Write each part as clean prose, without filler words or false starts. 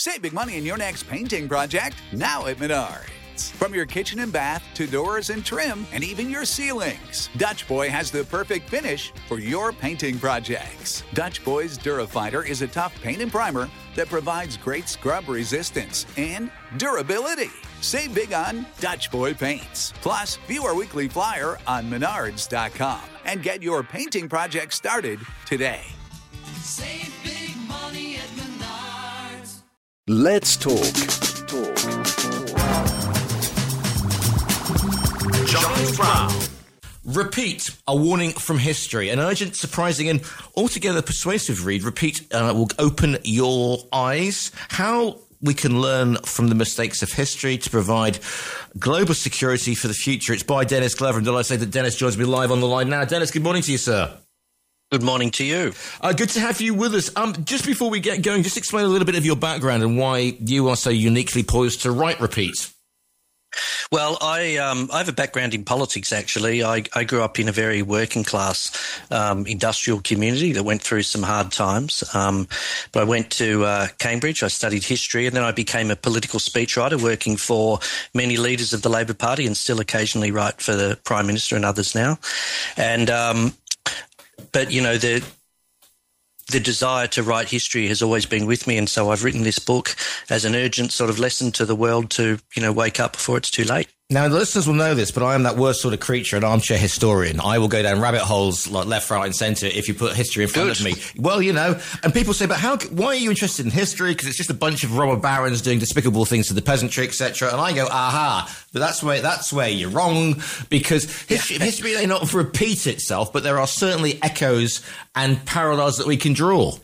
Save big money in your next painting project now at Menards. From your kitchen and bath to doors and trim and even your ceilings, Dutch Boy has the perfect finish for your painting projects. Dutch Boy's Durafighter is a tough paint and primer that provides great scrub resistance and durability. Save big on Dutch Boy paints. Plus, view our weekly flyer on Menards.com and get your painting project started today. Save big money at Menards. Let's talk. John Brown. Repeat, a warning from history. An urgent, surprising, and altogether persuasive read. Repeat will open your eyes. How we can learn from the mistakes of history to provide global security for the future. It's by Dennis Glover, and I say that Dennis joins me live on the line now. Dennis, good morning to you, sir. Good morning to you. Good to have you with us. Just before we get going, just explain a little bit of your background and why you are so uniquely poised to write Repeat. Well, I have a background in politics, actually. I grew up in a very working class industrial community that went through some hard times. But I went to Cambridge, I studied history, and then I became a political speechwriter working for many leaders of the Labor Party and still occasionally write for the Prime Minister and others now. And but, you know, the desire to write history has always been with me, and so I've written this book as an urgent sort of lesson to the world to, you know, wake up before it's too late. Now, the listeners will know this, but I am that worst sort of creature, an armchair historian. I will go down rabbit holes like left, right and centre if you put history in front of me. Well, you know, and people say, but why are you interested in history? Because it's just a bunch of robber barons doing despicable things to the peasantry, etc. And I go, aha, but that's where you're wrong, because history may not repeat itself, but there are certainly echoes and parallels that we can draw.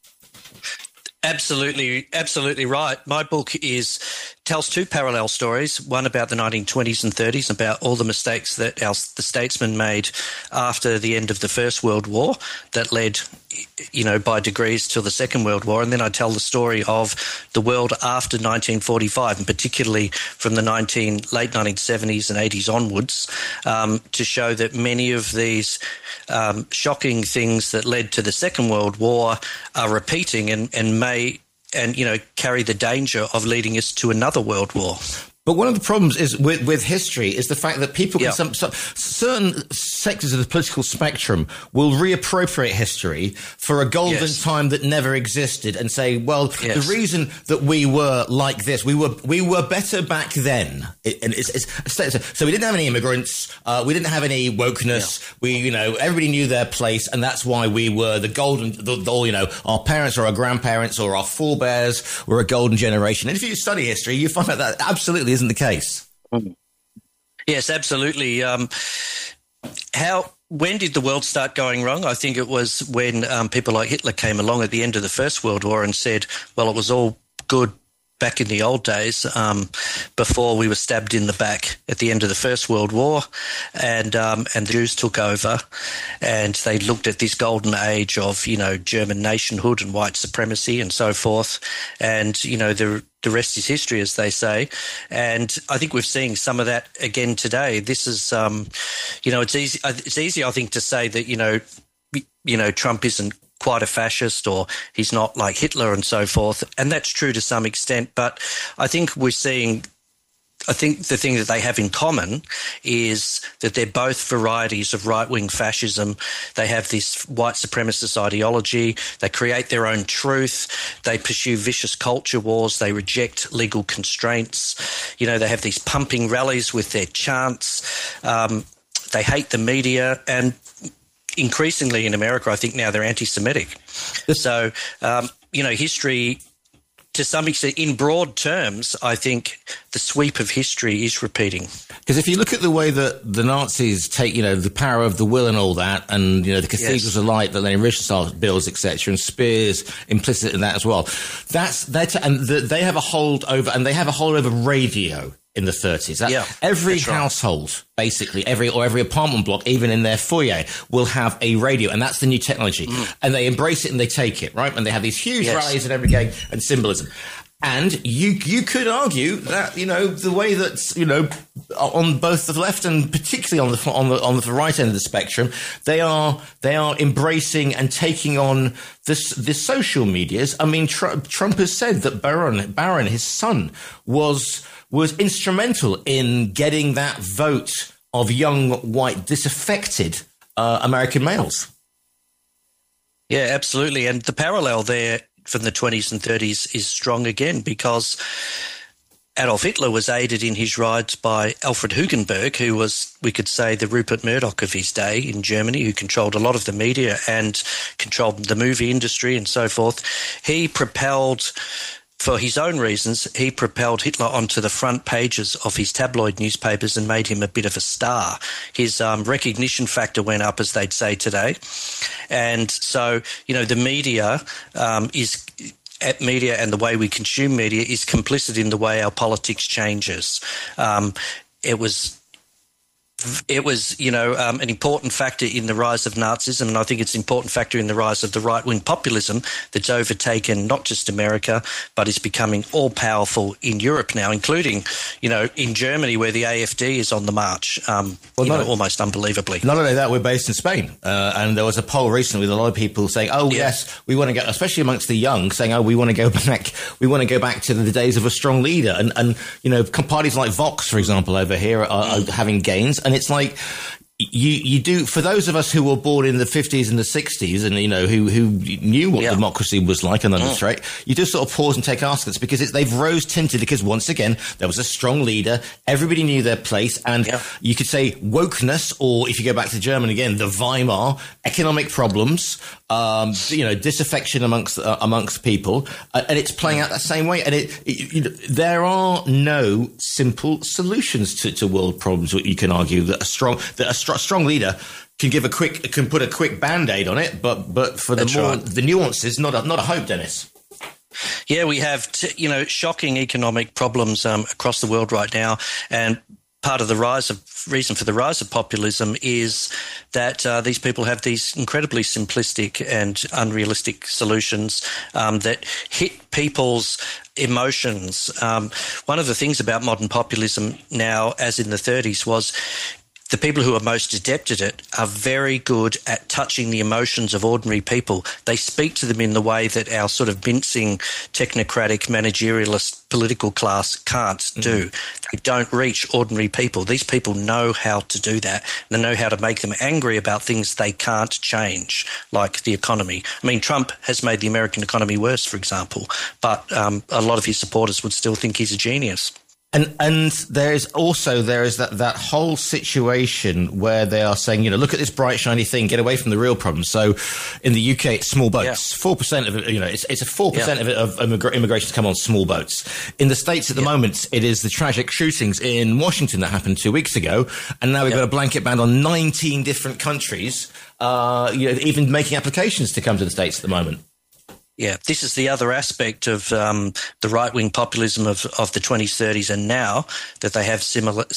Absolutely right. My book tells two parallel stories, one about the 1920s and 30s, about all the mistakes that the statesmen made after the end of the First World War that led, you know, by degrees to the Second World War. And then I tell the story of the world after 1945, and particularly from the late 1970s and 80s onwards, to show that many of these shocking things that led to the Second World War are repeating and may carry the danger of leading us to another world war. But one of the problems is with history is the fact that people certain sectors of the political spectrum will reappropriate history for a golden time that never existed and say, well, the reason that we were like this, we were better back then. So we didn't have any immigrants, we didn't have any wokeness. Everybody knew their place, and that's why we were the golden. Our parents or our grandparents or our forebears were a golden generation. And if you study history, you find out that absolutely isn't the case. Yes, absolutely. When did the world start going wrong? I think it was when people like Hitler came along at the end of the First World War and said, well, it was all good back in the old days, before we were stabbed in the back at the end of the First World War, and the Jews took over, and they looked at this golden age of, German nationhood and white supremacy and so forth, and, the rest is history, as they say. And I think we're seeing some of that again today. This is, it's easy, I think, to say that, Trump isn't quite a fascist or he's not like Hitler and so forth. And that's true to some extent. But I think the thing that they have in common is that they're both varieties of right-wing fascism. They have this white supremacist ideology. They create their own truth. They pursue vicious culture wars. They reject legal constraints. They have these pumping rallies with their chants. They hate the media, and increasingly in America, I think now they're anti-Semitic. So, history, to some extent, in broad terms, I think the sweep of history is repeating. Because if you look at the way that the Nazis take, the power of the will and all that, and, the cathedrals of light that Lenny Riefenstahl builds, etc., and Speer's implicit in that as well, they have a hold over radio in the 30s. Every household, basically, every apartment block, even in their foyer, will have a radio, and that's the new technology. And they embrace it and they take it, right? And they have these huge rallies and everything and symbolism. And you could argue that, the way that, on both the left and particularly on the right end of the spectrum, they are embracing and taking on the social medias. I mean, Trump has said that Barron, his son, was instrumental in getting that vote of young, white, disaffected American males. Yeah, absolutely. And the parallel there from the 20s and 30s is strong again, because Adolf Hitler was aided in his rise by Alfred Hugenberg, who was, we could say, the Rupert Murdoch of his day in Germany, who controlled a lot of the media and controlled the movie industry and so forth. He propelled, for his own reasons, he propelled Hitler onto the front pages of his tabloid newspapers and made him a bit of a star. His recognition factor went up, as they'd say today. And so, the media media and the way we consume media is complicit in the way our politics changes. It was, an important factor in the rise of Nazism, and I think it's an important factor in the rise of the right-wing populism that's overtaken not just America, but is becoming all-powerful in Europe now, including, in Germany, where the AfD is on the march, almost unbelievably. Not only that, we're based in Spain, and there was a poll recently with a lot of people saying, yes, we want to go, especially amongst the young, saying, we want to go back to the days of a strong leader. And parties like Vox, for example, over here are having gains. And it's like you do, for those of us who were born in the 50s and the 60s and, who knew what democracy was like and understood, you do sort of pause and take askance, because they've rose tinted, because once again, there was a strong leader. Everybody knew their place. And you could say wokeness, or if you go back to Germany again, the Weimar, economic problems, disaffection amongst people. And it's playing out that same way. And there are no simple solutions to world problems. You can argue that a strong leader can put a quick Band-Aid on it, but for the nuances, not a hope, Dennis. Yeah, we have shocking economic problems across the world right now, and part of the reason for the rise of populism is that these people have these incredibly simplistic and unrealistic solutions that hit people's emotions. One of the things about modern populism now, as in the 30s, was the people who are most adept at it are very good at touching the emotions of ordinary people. They speak to them in the way that our sort of mincing, technocratic, managerialist political class can't do. They don't reach ordinary people. These people know how to do that. They know how to make them angry about things they can't change, like the economy. I mean, Trump has made the American economy worse, for example, but a lot of his supporters would still think he's a genius. And there is that whole situation where they are saying, look at this bright, shiny thing, get away from the real problem. So in the UK, it's small boats. 4% of it, it's a 4% of immigration to come on small boats. In the States at the moment, it is the tragic shootings in Washington that happened 2 weeks ago. And now we've got a blanket ban on 19 different countries, even making applications to come to the States at the moment. Yeah, this is the other aspect of the right-wing populism of the 20s, 30s, and now that they have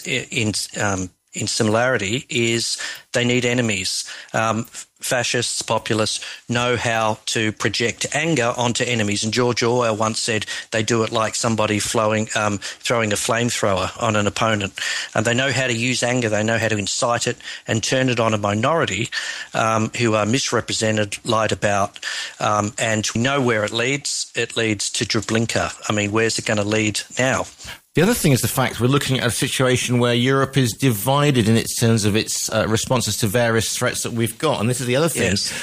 in similarity is they need enemies. Fascists, populists know how to project anger onto enemies. And George Orwell once said they do it like somebody throwing a flamethrower on an opponent. And they know how to use anger. They know how to incite it and turn it on a minority who are misrepresented, lied about. And we know where it leads. It leads to Treblinka. I mean, where's it going to lead now? The other thing is the fact we're looking at a situation where Europe is divided in its terms of its responses to various threats that we've got, and this is the other thing. Yes.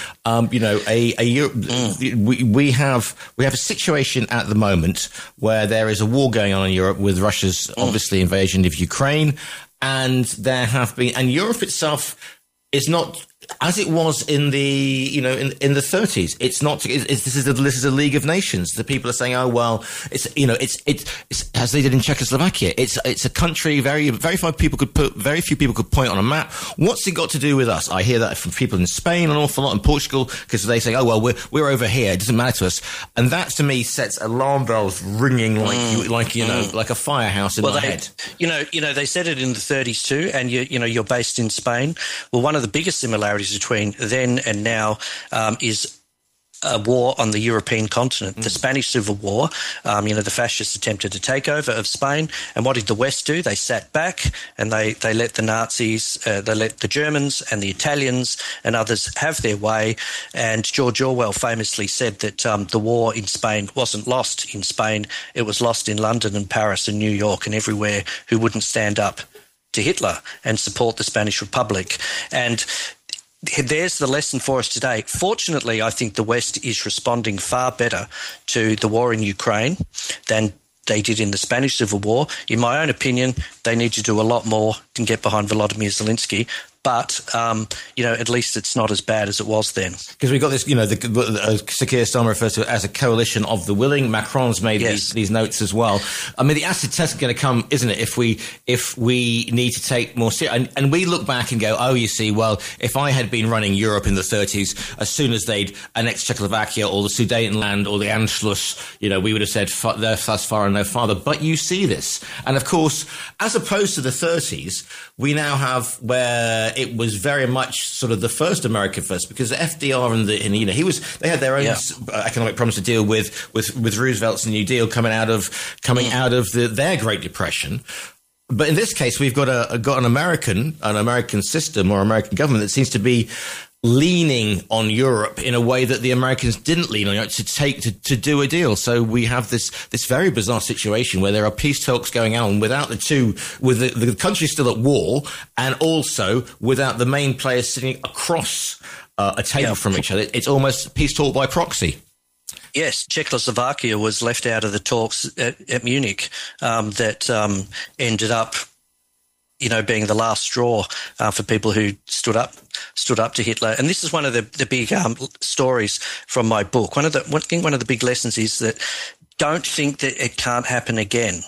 We have a situation at the moment where there is a war going on in Europe with Russia's obviously invasion of Ukraine, and Europe itself is not as it was in the in the 30s. It's not. This is a League of Nations. The people are saying, oh well, it's as they did in Czechoslovakia. It's a country very few people could point on a map. What's it got to do with us? I hear that from people in Spain an awful lot, in Portugal, because they say, oh well, we're over here. It doesn't matter to us. And that to me sets alarm bells ringing like a firehouse in my head. They said it in the 30s too, and you're based in Spain. Well, one of the biggest similarities between then and now is a war on the European continent, the Spanish Civil War. The fascists attempted a takeover of Spain, and what did the West do? They sat back and they let the Nazis, they let the Germans and the Italians and others have their way. And George Orwell famously said that the war in Spain wasn't lost in Spain, it was lost in London and Paris and New York and everywhere who wouldn't stand up to Hitler and support the Spanish Republic. And there's the lesson for us today. Fortunately, I think the West is responding far better to the war in Ukraine than they did in the Spanish Civil War. In my own opinion, they need to do a lot more to get behind Volodymyr Zelensky. But, at least it's not as bad as it was then. Because we've got this, Sir Keir Starmer refers to it as a coalition of the willing. Macron's made these notes as well. I mean, the acid test is going to come, isn't it, if we need to take more serious. And we look back and go, you see, well, if I had been running Europe in the 30s, as soon as they'd annexed Czechoslovakia or the Sudetenland or the Anschluss, we would have said, thus far and no farther. But you see this. And, of course, as opposed to the 30s, we now have where it was very much sort of the first America first, because FDR they had their own economic problems to deal with Roosevelt's New Deal coming out of their Great Depression. But in this case, we've got an American system or American government that seems to be leaning on Europe in a way that the Americans didn't lean on Europe to do a deal. So we have this very bizarre situation where there are peace talks going on with the country still at war, and also without the main players sitting across a table from each other. It's almost peace talk by proxy. Yes, Czechoslovakia was left out of the talks at Munich that ended up being the last straw for people who stood up to Hitler. And this is one of the big stories from my book. One of the big lessons is that don't think that it can't happen again.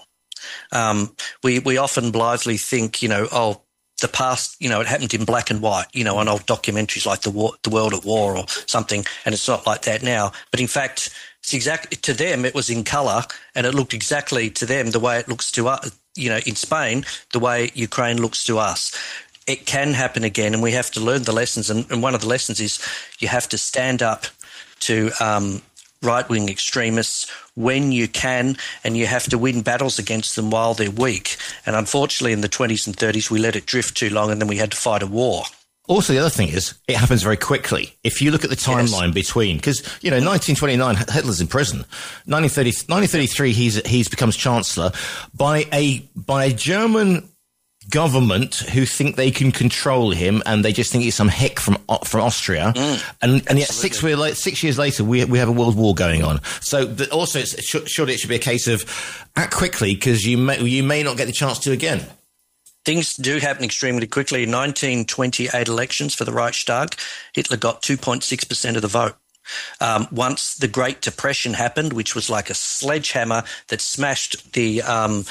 We often blithely think, the past, it happened in black and white, on old documentaries like The World at War or something, and it's not like that now. But in fact, it's exactly to them it was in colour, and it looked exactly to them the way it looks to us. In Spain, the way Ukraine looks to us. It can happen again, and we have to learn the lessons. And one of the lessons is you have to stand up to right-wing extremists when you can, and you have to win battles against them while they're weak. And unfortunately, in the 20s and 30s, we let it drift too long, and then we had to fight a war. Also, the other thing is, it happens very quickly. If you look at the timeline between, because, 1929, Hitler's in prison. 1933, he becomes chancellor by a German government who think they can control him, and they just think he's some hick from Austria. And yet 6 years later, we have a world war going on. So also, surely it should be a case of act quickly, because you may not get the chance to again. Things do happen extremely quickly. In 1928 elections for the Reichstag, Hitler got 2.6% of the vote. Once the Great Depression happened, which was like a sledgehammer that smashed the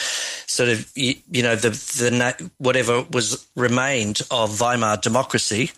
whatever was remained of Weimar democracy,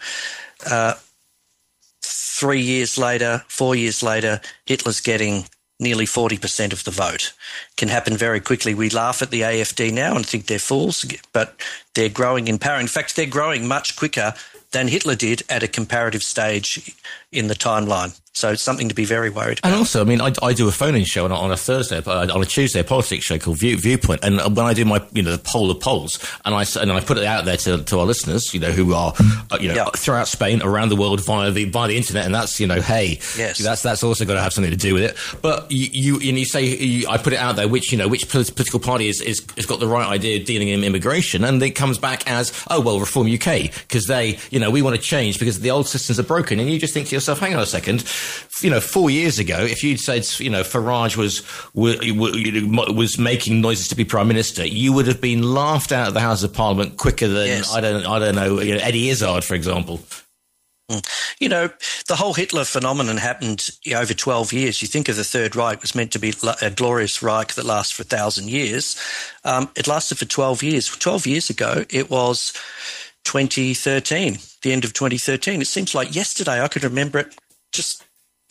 4 years later, Hitler's getting nearly 40% of the vote. Can happen very quickly. We laugh at the AfD now and think they're fools, but they're growing in power. In fact, they're growing much quicker than Hitler did at a comparative stage in the timeline. So it's something to be very worried about. And also, I do a phone-in show on a Thursday, on a Tuesday, a politics show called Viewpoint. And when I do my, the poll of polls, and I put it out there to our listeners, who are, throughout Spain, around the world via the internet, and that's, that's also got to have something to do with it. But you say, I put it out there, which political party has got the right idea of dealing in immigration, and it comes back as, Reform UK, because we want to change because the old systems are broken, and you just think to yourself, hang on a second, 4 years ago, if you'd said, Farage was making noises to be Prime Minister, you would have been laughed out of the House of Parliament quicker than, I don't know, Eddie Izzard, for example. The whole Hitler phenomenon happened over 12 years. You think of the Third Reich, it was meant to be a glorious Reich that lasts for 1,000 years. It lasted for 12 years. 12 years ago, it was 2013, the end of 2013. It seems like yesterday. I could remember it just,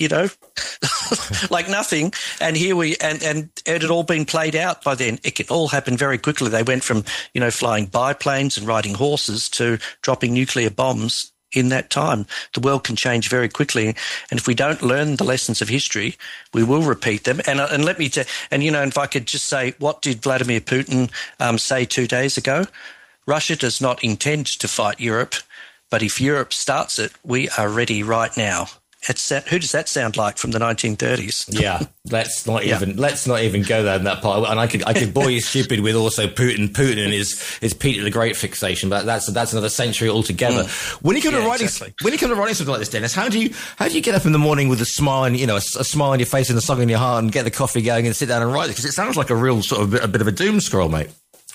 like nothing. And here and it had all been played out by then. It could all happen very quickly. They went from, flying biplanes and riding horses to dropping nuclear bombs in that time. The world can change very quickly, and if we don't learn the lessons of history, we will repeat them. And let me if I could just say, what did Vladimir Putin say 2 days ago? Russia does not intend to fight Europe, but if Europe starts it, we are ready right now. Who does that sound like from the 1930s? Yeah, let's not even go there in that part. And I could bore you stupid with also Putin. Putin and his Peter the Great fixation, but that's another century altogether. When you come to writing something like this, Dennis, how do you get up in the morning with a smile and a smile on your face and a song in your heart and get the coffee going and sit down and write it? Because it sounds like a real sort of a bit of a doom scroll, mate.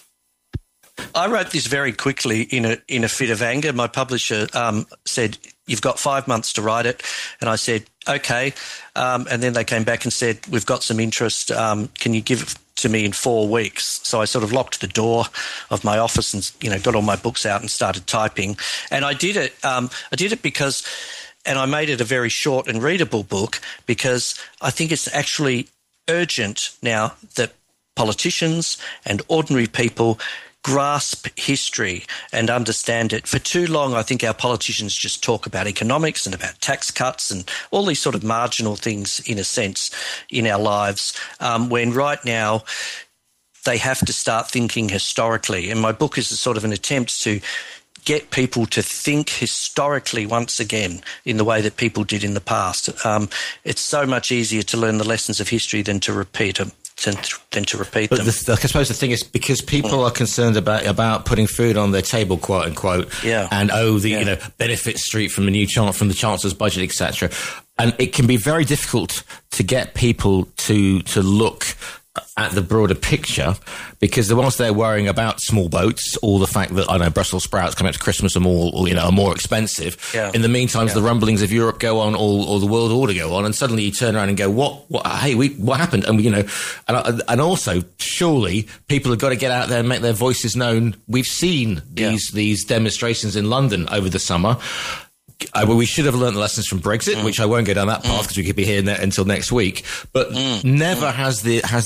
I wrote this very quickly in a fit of anger. My publisher said, "You've got 5 months to write it," and I said, "Okay." And then they came back and said, "We've got some interest. Can you give it to me in 4 weeks?" So I sort of locked the door of my office and got all my books out and started typing. And I did it. I did it because, and I made it a very short and readable book because I think it's actually urgent now that politicians and ordinary people grasp history and understand it. For too long, I think our politicians just talk about economics and about tax cuts and all these sort of marginal things, in a sense, in our lives, when right now they have to start thinking historically. And my book is a sort of an attempt to get people to think historically once again in the way that people did in the past. It's so much easier to learn the lessons of history than to repeat them. Than to repeat them. I suppose the thing is, because people are concerned about putting food on their table, quote unquote, and benefit street from the Chancellor's budget, etc. And it can be very difficult to get people to look at the broader picture, because whilst they're worrying about small boats or the fact that Brussels sprouts coming up to Christmas are more expensive. Yeah. In the meantime, the rumblings of Europe go on, or the world order go on, and suddenly you turn around and go, what happened? And and also surely people have got to get out there and make their voices known. We've seen these demonstrations in London over the summer. We should have learned the lessons from Brexit, which I won't go down that path because we could be here until next week. But never has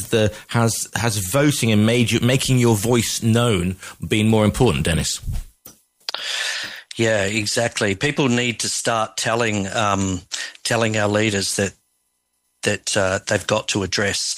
voting and making your voice known been more important, Dennis. Yeah, exactly. People need to start telling our leaders that they've got to address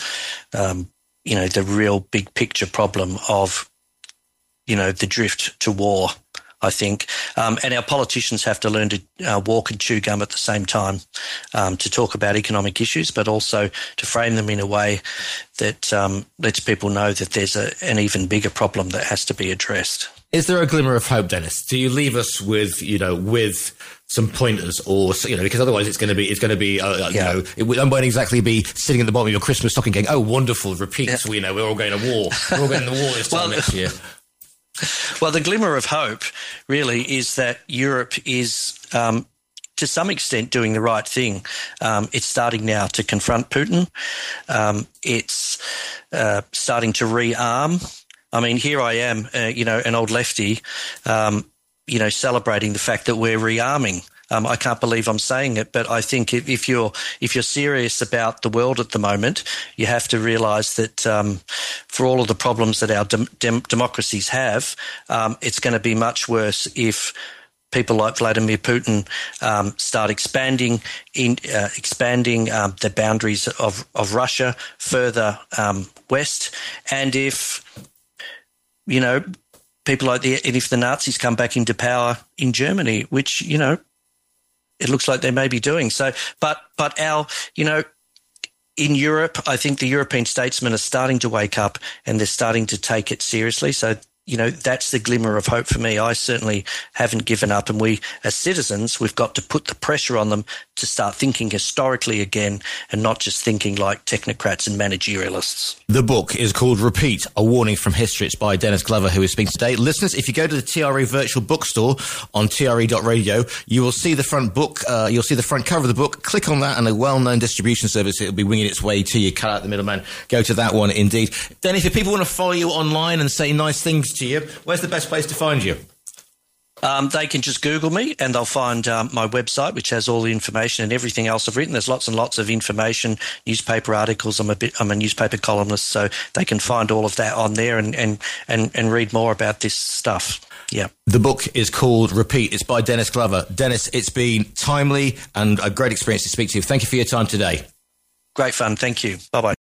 the real big picture problem of the drift to war, I think. And our politicians have to learn to walk and chew gum at the same time, to talk about economic issues, but also to frame them in a way that lets people know that there's an even bigger problem that has to be addressed. Is there a glimmer of hope, Dennis? Do you leave us with some pointers, or because otherwise it's going to be it won't exactly be sitting at the bottom of your Christmas stocking going, "Oh, wonderful, repeats." We're all going to war. We're all going to war this time next year. Well, the glimmer of hope really is that Europe is, to some extent, doing the right thing. It's starting now to confront Putin. It's starting to rearm. I mean, here I am, an old lefty, celebrating the fact that we're rearming. I can't believe I'm saying it, but I think if you're serious about the world at the moment, you have to realise that for all of the problems that our democracies have, it's going to be much worse if people like Vladimir Putin start expanding the boundaries of Russia further west, and if people like if the Nazis come back into power in Germany, which it looks like they may be doing so. But in Europe, I think the European statesmen are starting to wake up and they're starting to take it seriously. So, that's the glimmer of hope for me. I certainly haven't given up, and we, as citizens, we've got to put the pressure on them to start thinking historically again and not just thinking like technocrats and managerialists. The book is called Repeat, A Warning from History. It's by Dennis Glover, who is speaking today. Listeners, if you go to the TRE virtual bookstore on TRE.radio, you will see the front book. You'll see the front cover of the book. Click on that, and a well-known distribution service, it'll be winging its way to you. Cut out the middleman. Go to that one, indeed. Dennis, if people want to follow you online and say nice things to you, where's the best place to find you? They can just Google me and they'll find my website, which has all the information and everything else I've written. There's lots and lots of information, newspaper articles. I'm a newspaper columnist, so they can find all of that on there and read more about this stuff. Yeah. The book is called Repeat. It's by Dennis Glover. Dennis, it's been timely and a great experience to speak to you. Thank you for your time today. Great fun. Thank you. Bye-bye.